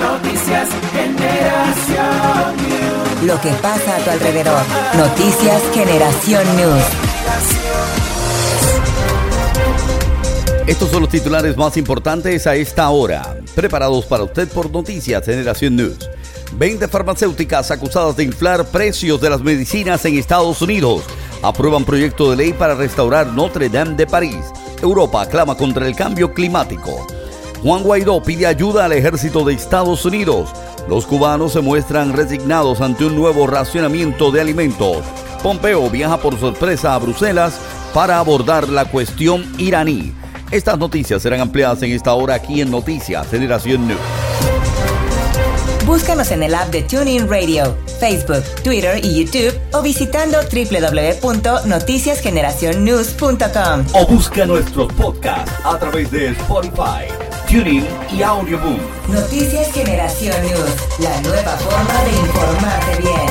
Noticias Generación News. Lo que pasa a tu alrededor. Noticias Generación News. Estos son los titulares más importantes a esta hora, preparados para usted por Noticias Generación News. 20 farmacéuticas acusadas de inflar precios de las medicinas en Estados Unidos aprueban proyecto de ley para restaurar Notre Dame de París. Europa clama contra el cambio climático. Juan Guaidó pide ayuda al ejército de Estados Unidos. Los cubanos se muestran resignados ante un nuevo racionamiento de alimentos. Pompeo viaja por sorpresa a Bruselas para abordar la cuestión iraní. Estas noticias serán ampliadas en esta hora aquí en Noticias Generación News. Búscanos en el app de TuneIn Radio, Facebook, Twitter y YouTube o visitando www.noticiasgeneracionnews.com. O busca nuestros podcasts a través de Spotify, TuneIn y Audioboom. Noticias Generación News, la nueva forma de informarte bien.